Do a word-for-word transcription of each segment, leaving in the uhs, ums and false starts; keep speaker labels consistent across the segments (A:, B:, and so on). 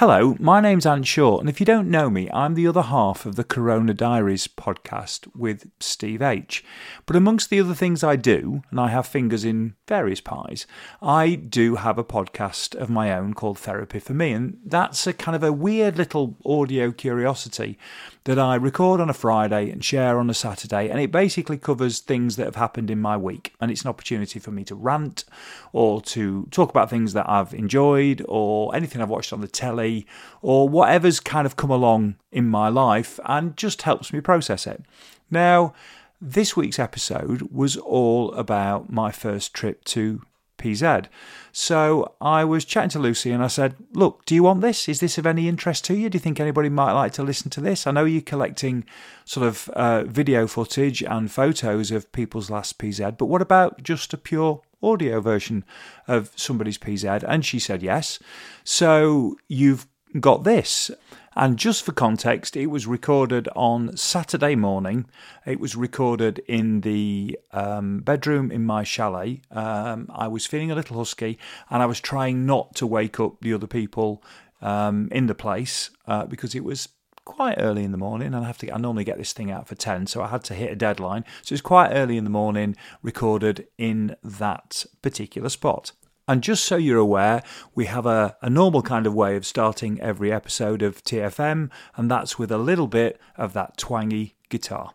A: Hello, my name's Ant Short, and if you don't know me, I'm the other half of the Corona Diaries podcast with Steve H. But amongst the other things I do, and I have fingers in various pies, I do have a podcast of my own called Therapy for Me, and that's a kind of a weird little audio curiosity that I record on a Friday and share on a Saturday, and it basically covers things that have happened in my week, and it's an opportunity for me to rant or to talk about things that I've enjoyed or anything I've watched on the telly or whatever's kind of come along in my life and just helps me process it. Now, this week's episode was all about my first trip to P Z. So I was chatting to Lucy and I said, look, do you want this? Is this of any interest to you? Do you think anybody might like to listen to this? I know you're collecting sort of uh, video footage and photos of people's last P Z, but what about just a pure audio version of somebody's P Z? And she said yes. So you've got this. And just for context, it was recorded on Saturday morning. It was recorded in the um, bedroom in my chalet. Um, I was feeling a little husky and I was trying not to wake up the other people um, in the place uh, because it was quite early in the morning, and I have to. I normally get this thing out for ten, so I had to hit a deadline. So it's quite early in the morning, recorded in that particular spot. And just so you're aware, we have a, a normal kind of way of starting every episode of T F M, and that's with a little bit of that twangy guitar.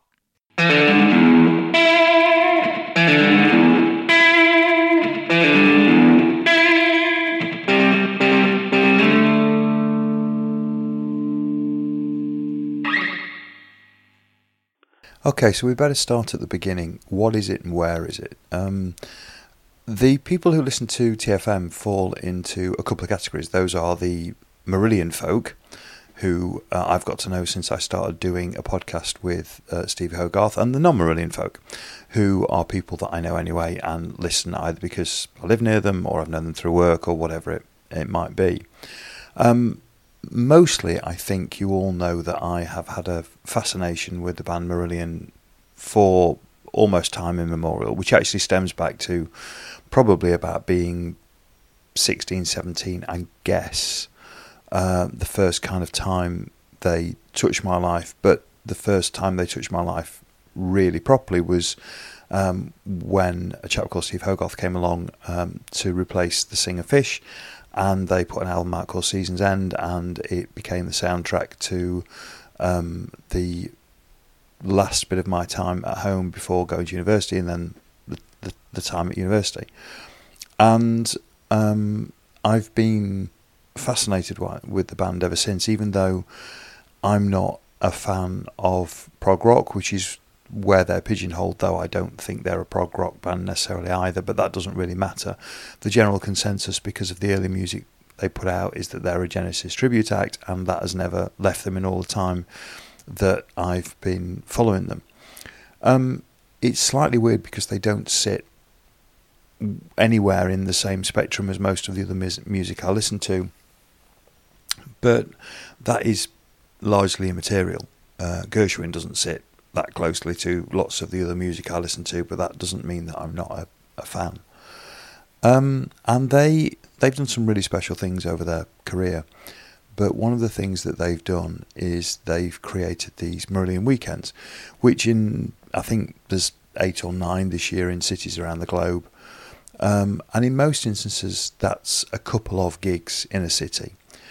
B: Okay, so we better start at the beginning. What is it and where is it? Um, the people who listen to T F M fall into a couple of categories. Those are the Marillion folk, who uh, I've got to know since I started doing a podcast with uh, Steve Hogarth, and the non-Marillion folk, who are people that I know anyway and listen either because I live near them or I've known them through work or whatever it, it might be. Um, Mostly, I think you all know that I have had a fascination with the band Marillion for almost time immemorial, which actually stems back to probably about being sixteen, seventeen, I guess, uh, the first kind of time they touched my life. But the first time they touched my life really properly was um, when a chap called Steve Hogarth came along um, to replace the singer Fish. And they put an album out called Season's End, and it became the soundtrack to um, the last bit of my time at home before going to university, and then the, the, the time at university. And um, I've been fascinated with the band ever since, even though I'm not a fan of prog rock, which is where they're pigeonholed, though I don't think they're a prog rock band necessarily either, but that doesn't really matter. The general consensus, because of the early music they put out, is that they're a Genesis tribute act, and that has never left them in all the time that I've been following them. Um, it's slightly weird because they don't sit anywhere in the same spectrum as most of the other mus- music I listen to, but that is largely immaterial. Uh, Gershwin doesn't sit that closely to lots of the other music I listen to, but that doesn't mean that I'm not a, a fan. Um, and they, they've done some really special things over their career, but one of the things that they've done is they've created these Marillion weekends, which in, I think there's eight or nine this year in cities around the globe. Um, and in most instances, that's a couple of gigs in a city.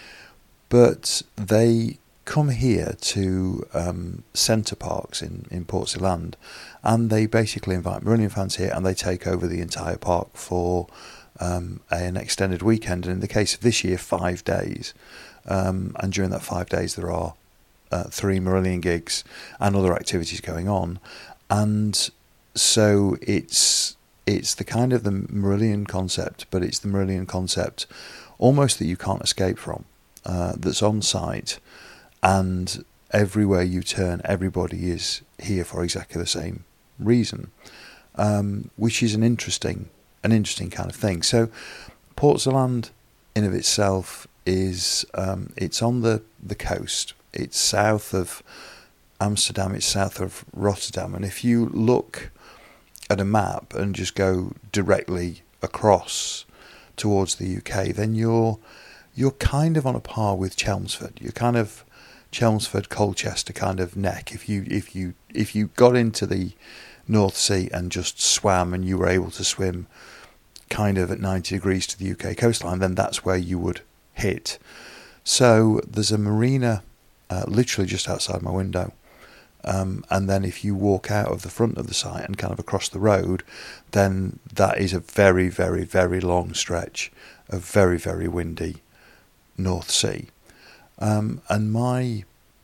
B: But they come here to um, Centre Parks in, in Portseland, and they basically invite Marillion fans here, and they take over the entire park for um, an extended weekend, and in the case of this year, five days. Um, and during that five days, there are uh, three Marillion gigs and other activities going on, and so it's it's the kind of the Marillion concept, but it's the Marillion concept almost that you can't escape from, uh, that's on site. And everywhere you turn, everybody is here for exactly the same reason, um, which is an interesting, an interesting kind of thing. So, Portseland, in of itself, is um, it's on the, the coast. It's south of Amsterdam. It's south of Rotterdam. And if you look at a map and just go directly across towards the U K, then you're you're kind of on a par with Chelmsford. You're kind of Chelmsford, Colchester kind of neck. If you if you if you got into the North Sea and just swam, and you were able to swim kind of at ninety degrees to the U K coastline, then that's where you would hit. So there's a marina uh, literally just outside my window. Um, and then if you walk out of the front of the site and kind of across the road, then that is a very, very, very long stretch of very, very windy North Sea. Um, and my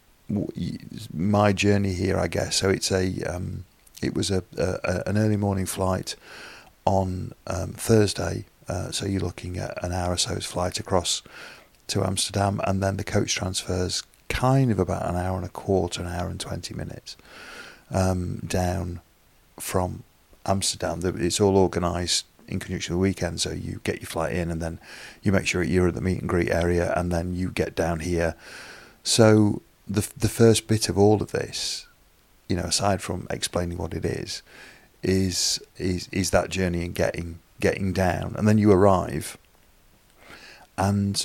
B: my journey here, I guess, so it's a um, it was a, a an early morning flight on um, Thursday. Uh, so you're looking at an hour or so's flight across to Amsterdam, and then the coach transfers kind of about an hour and a quarter, an hour and twenty minutes um, down from Amsterdam. It's all organised in conjunction with the weekend, so you get your flight in, and then you make sure you're at the meet and greet area, and then you get down here. So the the first bit of all of this, you know, aside from explaining what it is, is is is that journey and getting getting down, and then you arrive, and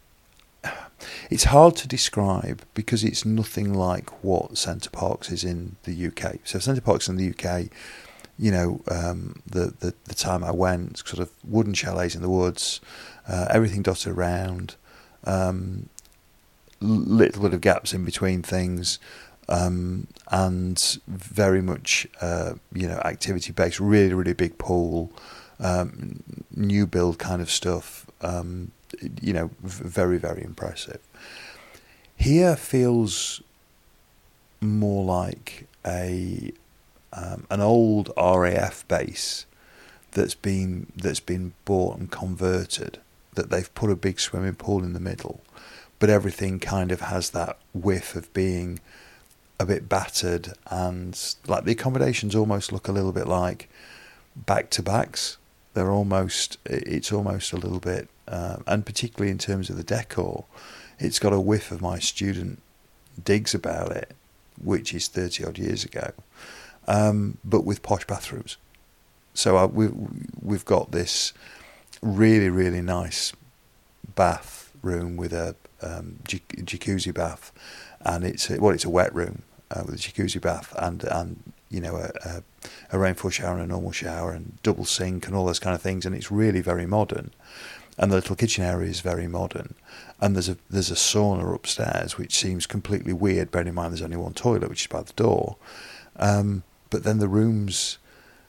B: it's hard to describe because it's nothing like what Center Parcs is in the U K. So Center Parcs in the U K, you know, um, the, the the time I went, sort of wooden chalets in the woods, uh, everything dotted around, um, little bit of gaps in between things, um, and very much uh, you know, activity based. Really, really big pool, um, new build kind of stuff. Um, you know, very, very impressive. Here feels more like a um, an old R A F base that's been that's been bought and converted. That they've put a big swimming pool in the middle, but everything kind of has that whiff of being a bit battered, and like the accommodations almost look a little bit like back to backs. They're almost it's almost a little bit. Um, and particularly in terms of the decor, it's got a whiff of my student digs about it, which is thirty odd years ago, um, but with posh bathrooms. So I, we, we've got this really, really nice bath room with a um, jacuzzi bath, and it's a, well, it's a wet room uh, with a jacuzzi bath and and you know a, a, a rainfall shower and a normal shower and double sink and all those kind of things, and it's really very modern. And the little kitchen area is very modern, and there's a there's a sauna upstairs, which seems completely weird. Bearing in mind there's only one toilet, which is by the door. Um, but then the rooms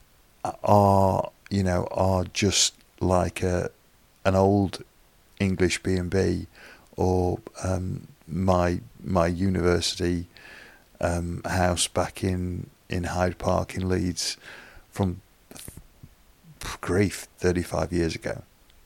B: are, you know, are just like a an old English B and B, or um, my my university um, house back in in Hyde Park in Leeds from grief thirty-five years ago.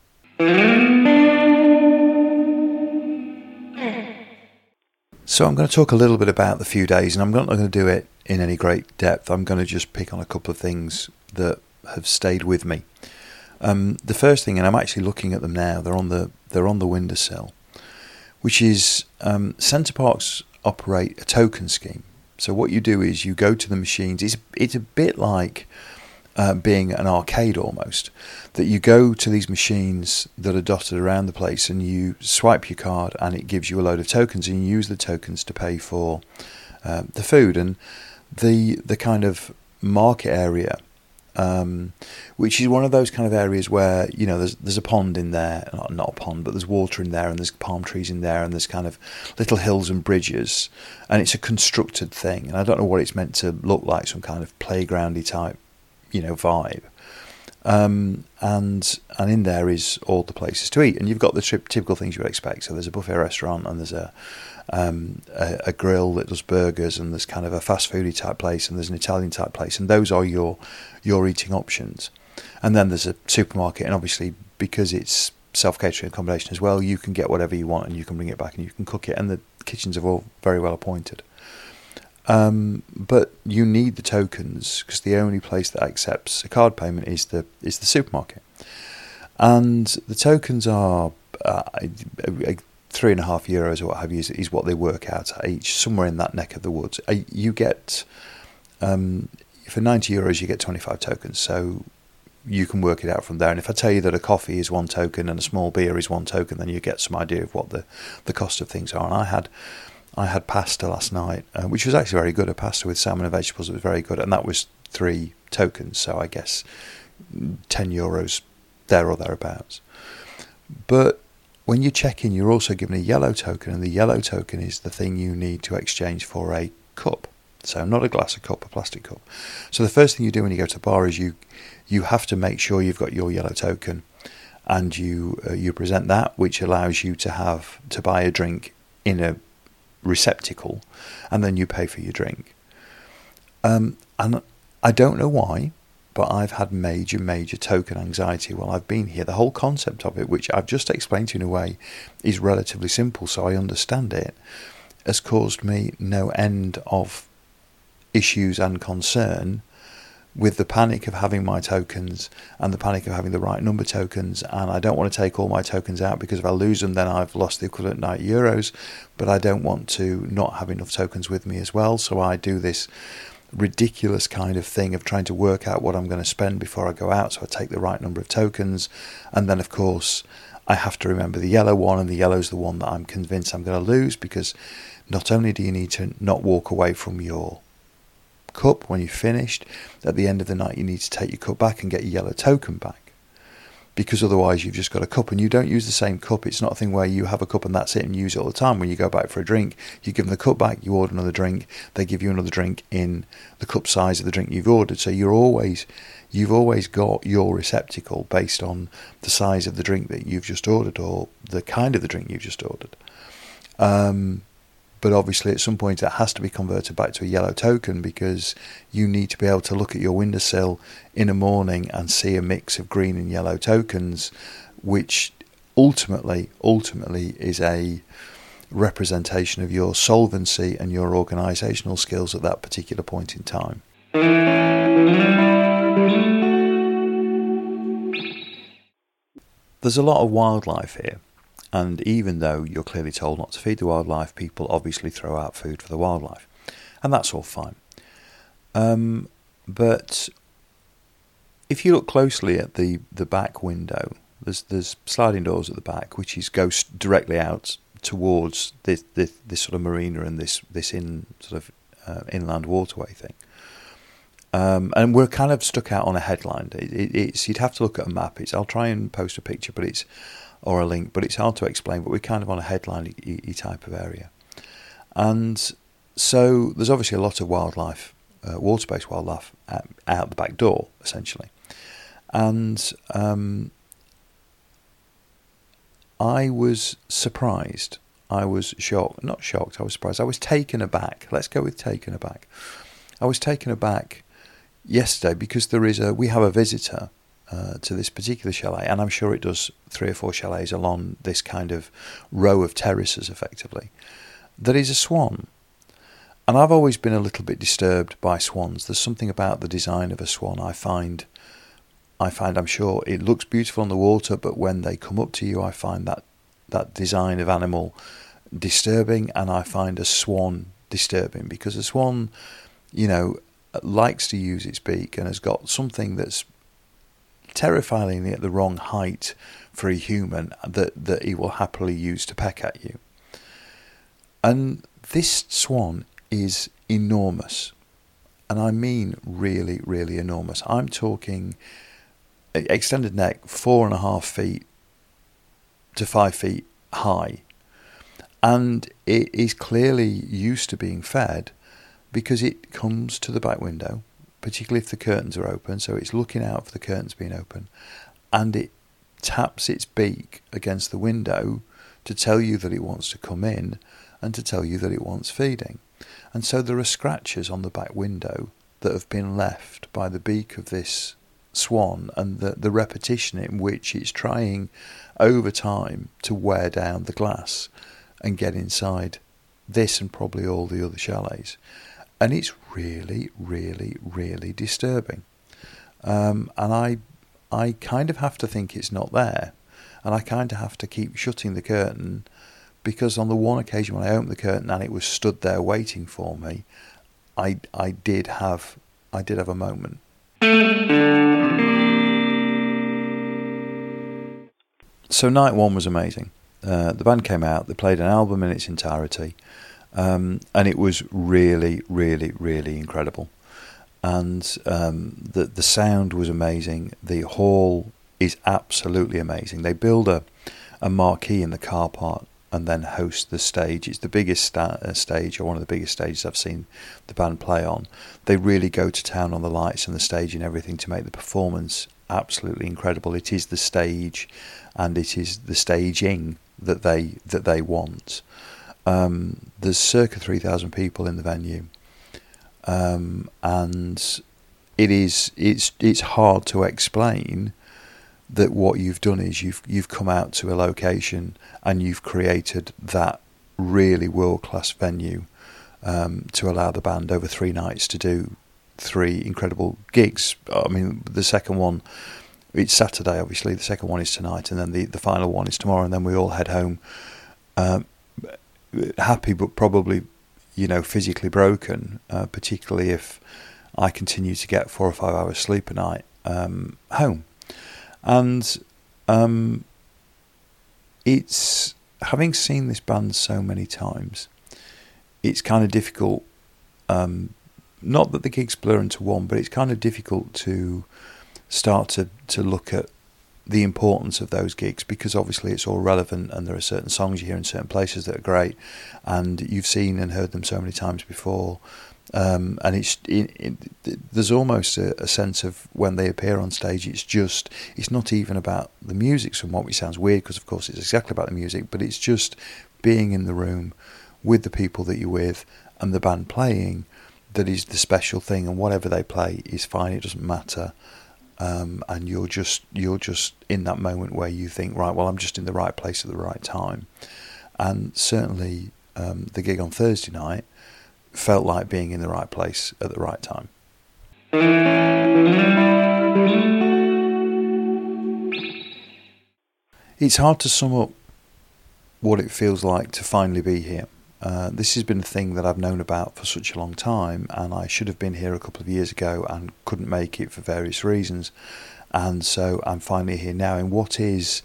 B: So I'm going to talk a little bit about the few days, and I'm not going to do it in any great depth. I'm going to just pick on a couple of things that have stayed with me. Um, the first thing, and I'm actually looking at them now, they're on the they're on the windowsill, which is um, Center Parcs operate a token scheme. So what you do is you go to the machines. It's it's a bit like Uh, being an arcade almost, that you go to these machines that are dotted around the place and you swipe your card and it gives you a load of tokens, and you use the tokens to pay for uh, the food. And the the kind of market area, um, which is one of those kind of areas where, you know, there's there's a pond in there, not, not a pond, but there's water in there, and there's palm trees in there, and there's kind of little hills and bridges, and it's a constructed thing, and I don't know what it's meant to look like, some kind of playgroundy type, you know, vibe, um, and and in there is all the places to eat, and you've got the tri- typical things you would expect. So there's a buffet restaurant, and there's a, um, a a grill that does burgers, and there's kind of a fast foodie type place, and there's an Italian type place, and those are your your eating options. And then there's a supermarket, and obviously because it's self-catering accommodation as well, you can get whatever you want, and you can bring it back, and you can cook it, and the kitchens are all very well appointed. Um, but you need the tokens because the only place that accepts a card payment is the is the supermarket, and the tokens are uh, three and a half euros or what have you is, is what they work out at each, somewhere in that neck of the woods. You get um, for ninety euros you get twenty-five tokens, so you can work it out from there. And if I tell you that a coffee is one token and a small beer is one token, then you get some idea of what the, the cost of things are. And I had I had pasta last night, uh, which was actually very good. A pasta with salmon and vegetables. It was very good, and that was three tokens. So I guess ten euros there or thereabouts. But when you check in, you're also given a yellow token, and the yellow token is the thing you need to exchange for a cup. So not a glass, a cup, a plastic cup. So the first thing you do when you go to the bar is you you have to make sure you've got your yellow token, and you uh, you present that, which allows you to have to buy a drink in a receptacle, and then you pay for your drink. Um, and I don't know why, but I've had major, major token anxiety while I've been here. The whole concept of it, which I've just explained to you in a way, is relatively simple, so I understand it, has caused me no end of issues and concern with the panic of having my tokens and the panic of having the right number tokens. And I don't want to take all my tokens out, because if I lose them, then I've lost the equivalent ninety euros. But I don't want to not have enough tokens with me as well. So I do this ridiculous kind of thing of trying to work out what I'm going to spend before I go out. So I take the right number of tokens. And then, of course, I have to remember the yellow one. And the yellow is the one that I'm convinced I'm going to lose, because not only do you need to not walk away from your cup when you've finished, at the end of the night you need to take your cup back and get your yellow token back, because otherwise you've just got a cup and you don't use the same cup. It's not a thing where you have a cup and that's it and use it all the time. When you go back for a drink, you give them the cup back, you order another drink, they give you another drink in the cup size of the drink you've ordered. So you're always you've always got your receptacle based on the size of the drink that you've just ordered, or the kind of the drink you've just ordered. um But obviously at some point it has to be converted back to a yellow token, because you need to be able to look at your windowsill in a morning and see a mix of green and yellow tokens, which ultimately, ultimately is a representation of your solvency and your organisational skills at that particular point in time. There's a lot of wildlife here. And even though you're clearly told not to feed the wildlife, people obviously throw out food for the wildlife. And that's all fine. Um, but if you look closely at the, the back window, there's there's sliding doors at the back, which is goes directly out towards this this, this sort of marina and this this in sort of uh, inland waterway thing. Um, and we're kind of stuck out on a headland. It, it, it's you'd have to look at a map. It's I'll try and post a picture, but it's or a link, but it's hard to explain. But we're kind of on a headline-y type of area, and so there's obviously a lot of wildlife, uh, water-based wildlife, out, out the back door, essentially. And um, I was surprised. I was shocked. Not shocked. I was surprised. I was taken aback. Let's go with taken aback. I was taken aback yesterday because there is a. We have a visitor Uh, to this particular chalet, and I'm sure it does three or four chalets along this kind of row of terraces, effectively. That is a swan, and I've always been a little bit disturbed by swans. There's something about the design of a swan I find, I find I'm sure it looks beautiful on the water, but when they come up to you, I find that that design of animal disturbing, and I find a swan disturbing, because a swan, you know, likes to use its beak and has got something that's terrifyingly at the wrong height for a human that, that he will happily use to peck at you. And this swan is enormous. And I mean really, really enormous. I'm talking extended neck, four and a half feet to five feet high. And it is clearly used to being fed, because it comes to the back window, particularly if the curtains are open, so it's looking out for the curtains being open, and it taps its beak against the window to tell you that it wants to come in and to tell you that it wants feeding. And so there are scratches on the back window that have been left by the beak of this swan, and the, the repetition in which it's trying over time to wear down the glass and get inside this and probably all the other chalets. And it's really, really, really disturbing. Um, and I I kind of have to think it's not there. And I kind of have to keep shutting the curtain, because on the one occasion when I opened the curtain and it was stood there waiting for me, I I did have I did have a moment. so night one was amazing. Uh, the band came out, they played an album in its entirety, um, and it was really, really, really incredible. And um, the the sound was amazing. The hall is absolutely amazing. They build a, a marquee in the car park and then host the stage. It's the biggest sta- uh, stage, or one of the biggest stages I've seen the band play on. They really go to town on the lights and the stage and everything to make the performance absolutely incredible. It is the stage, and it is the staging that they that they want. Um, there's circa three thousand people in the venue, um, and it is it's it's hard to explain that what you've done is you've you've come out to a location and you've created that really world-class venue um, to allow the band over three nights to do three incredible gigs. I mean, the second one, it's Saturday, obviously. The second one is tonight, and then the, the final one is tomorrow, and then we all head home um, happy, but probably, you know, physically broken, uh, particularly if I continue to get four or five hours sleep a night um, home. And um, it's, having seen this band so many times, it's kind of difficult, um, not that the gigs blur into one, but it's kind of difficult to start to, to look at the importance of those gigs, because obviously it's all relevant and there are certain songs you hear in certain places that are great and you've seen and heard them so many times before. Um, and it's it, it, there's almost a, a sense of when they appear on stage, it's just, it's not even about the music somewhat, which sounds weird because of course it's exactly about the music, but it's just being in the room with the people that you're with and the band playing that is the special thing, and whatever they play is fine, it doesn't matter. Um, and you're just you're just in that moment where you think, right, well, I'm just in the right place at the right time. And certainly um, the gig on Thursday night felt like being in the right place at the right time. It's hard to sum up what it feels like to finally be here. Uh, this has been a thing that I've known about for such a long time, and I should have been here a couple of years ago and couldn't make it for various reasons. And so I'm finally here now in what is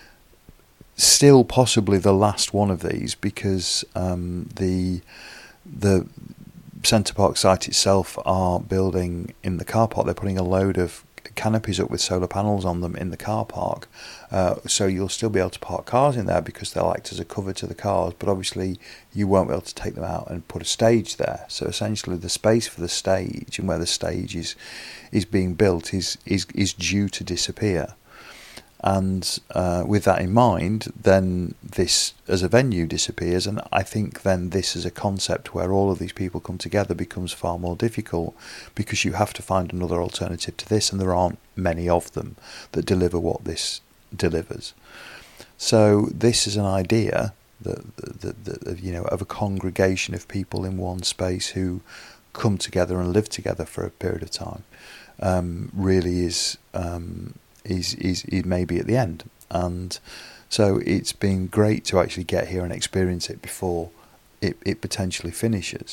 B: still possibly the last one of these, because um, the the Centre Park site itself are building in the car park. They're putting a load of canopies up with solar panels on them in the car park, uh, so you'll still be able to park cars in there because they'll act as a cover to the cars, but obviously you won't be able to take them out and put a stage there. So essentially the space for the stage and where the stage is is being built is is, is due to disappear. And uh, with that in mind, then this as a venue disappears, and I think then this as a concept where all of these people come together becomes far more difficult, because you have to find another alternative to this, and there aren't many of them that deliver what this delivers. So this is an idea that, that, that you know, of a congregation of people in one space who come together and live together for a period of time. Um, really is. Um, Is, is is maybe at the end, and so it's been great to actually get here and experience it before it, it potentially finishes.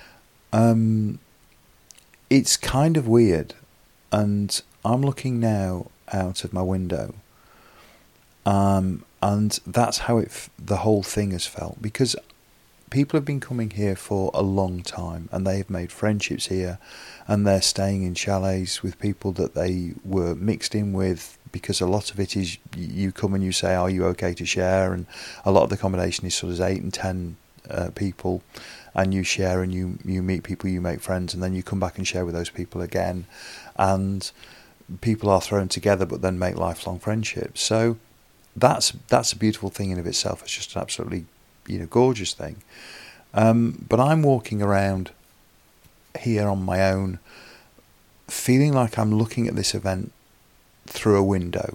B: Um, it's kind of weird, and I'm looking now out of my window, um, and that's how it f- the whole thing has felt, because people have been coming here for a long time and they've made friendships here, and they're staying in chalets with people that they were mixed in with, because a lot of it is you come and you say, are you okay to share? And a lot of the combination is sort of eight and ten uh, people, and you share and you, you meet people, you make friends, and then you come back and share with those people again, and people are thrown together but then make lifelong friendships. So that's that's a beautiful thing in of itself. It's just an absolutely, you know, gorgeous thing. Um, but I'm walking around here on my own, feeling like I'm looking at this event through a window.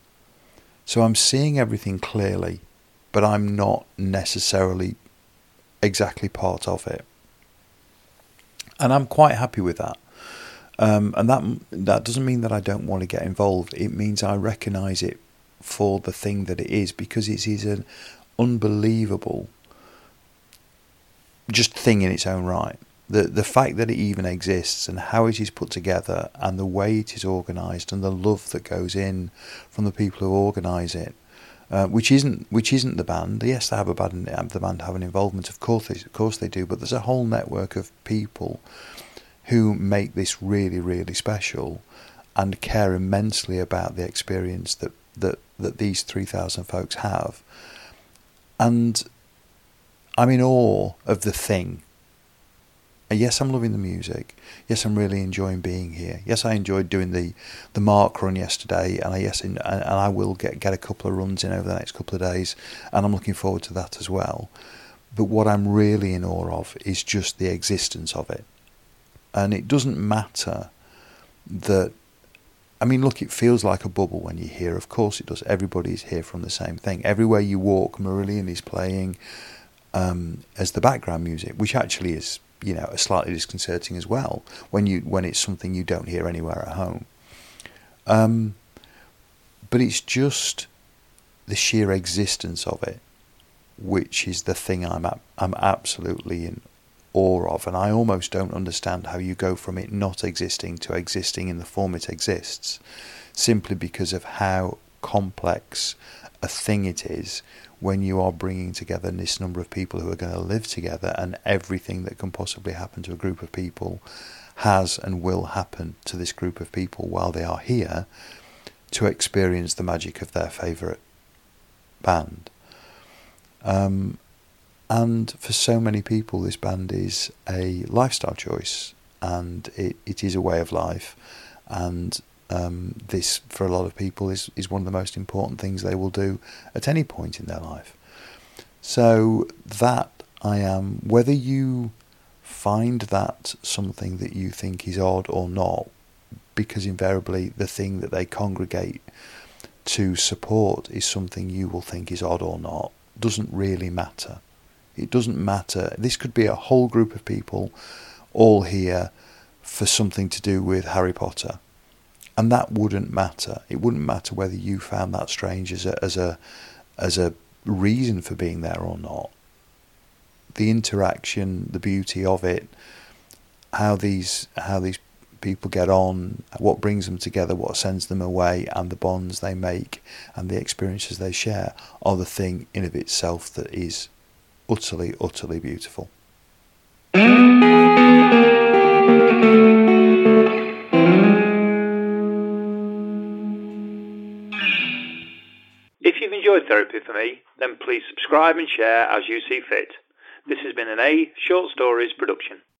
B: So I'm seeing everything clearly, but I'm not necessarily exactly part of it. And I'm quite happy with that. Um, and that that doesn't mean that I don't want to get involved. It means I recognise it for the thing that it is, because it is an unbelievable just thing in its own right. The the fact that it even exists and how it is put together and the way it is organised and the love that goes in from the people who organise it uh, which isn't which isn't the band. Yes, they have a band. The band have an involvement, of course, they, of course they do. But there's a whole network of people who make this really, really special, and care immensely about the experience that that that these three thousand folks have. And I'm in awe of the thing. Yes, I'm loving the music. Yes, I'm really enjoying being here. Yes, I enjoyed doing the, the Mark run yesterday, and I yes, in, and I will get get a couple of runs in over the next couple of days, and I'm looking forward to that as well. But what I'm really in awe of is just the existence of it, and it doesn't matter that. I mean, look, it feels like a bubble when you're here. Of course it does. Everybody's here from the same thing. Everywhere you walk, Marillion is playing um, as the background music, which actually is, you know, slightly disconcerting as well when you when it's something you don't hear anywhere at home. Um, but it's just the sheer existence of it, which is the thing I'm ab- I'm absolutely in awe of, and I almost don't understand how you go from it not existing to existing in the form it exists, simply because of how complex a thing it is when you are bringing together this number of people who are going to live together, and everything that can possibly happen to a group of people has and will happen to this group of people while they are here to experience the magic of their favourite band. Um, and for so many people, this band is a lifestyle choice, and it, it is a way of life, and Um, this, for a lot of people, is, is one of the most important things they will do at any point in their life. So that I am, whether you find that something that you think is odd or not, because invariably the thing that they congregate to support is something you will think is odd or not, doesn't really matter. It doesn't matter. This could be a whole group of people all here for something to do with Harry Potter. And that wouldn't matter. It wouldn't matter whether you found that strange as a as a as a reason for being there or not. The interaction, the beauty of it, how these how these people get on, what brings them together, what sends them away, and the bonds they make and the experiences they share are the thing in of itself that is utterly, utterly beautiful.
A: If you've enjoyed Therapy for Me, then please subscribe and share as you see fit. This has been an A Short Stories production.